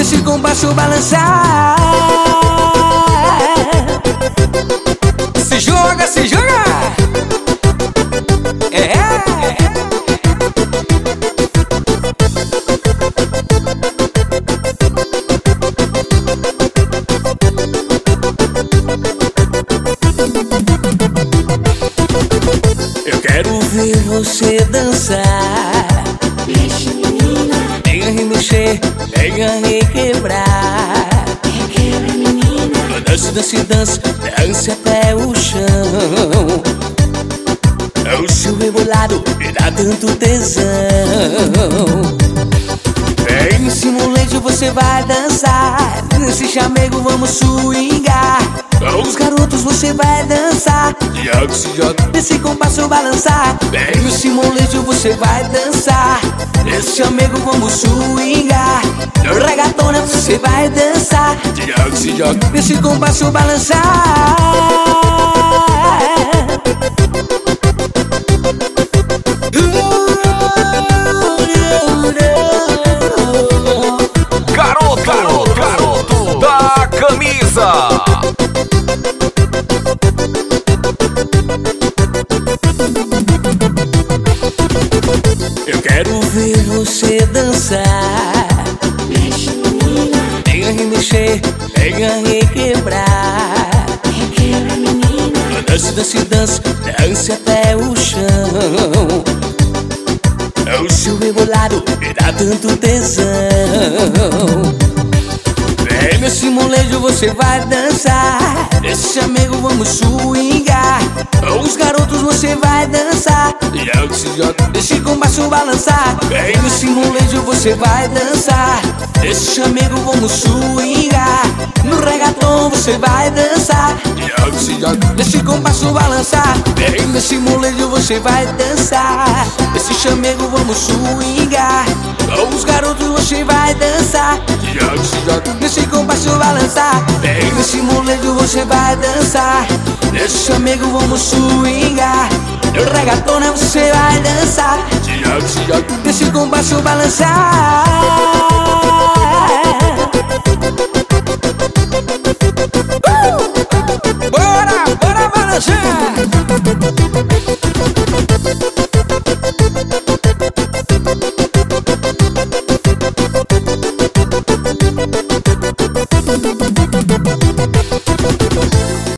nesse compasso balançar. Se joga, se joga. Eu quero ver você dançar. Mexe, menina. Venha remexer, venha requebrar. Requebra, menina. Dance, dance, dance, dance até o chão. O seu rebolado me dá tanto tesão. Vem nesse molejo, você vai dançar. Nesse chamego vamos swingar. Com os garotos você vai dançar. Nesse compasso balançar. Vem nesse molejo, você vai dançar. Nesse chamego vamos swingar. No regatona você vai dançar. Nesse compasso balançar. Garoto da camisa. Eu quero ver você dançar. Mexe, menina. Venha remexer, venha requebrar. Requebra, menina. Dance, dance, dance, dance até o chão. O seu rebolado me dá tanto tesão. Vem nesse molejo, você vai dançar. Nesse chamego vamos swingar. Com os garotos você vai dançar. Nesse compasso balançar. Vem nesse molejo, você vai dançar. Nesse chamego vamos swingar. No regatão você vai dançar. Nesse compasso balançar. Vem nesse molejo, você vai dançar. Nesse chamego vamos swingar. Com os garotos você vai dançar. Nesse compasso balançar. Vem nesse molejo, você vai dançar. Nesse chamego vamos swingar. No regatona você vai dançar. Nesse compasso balançar.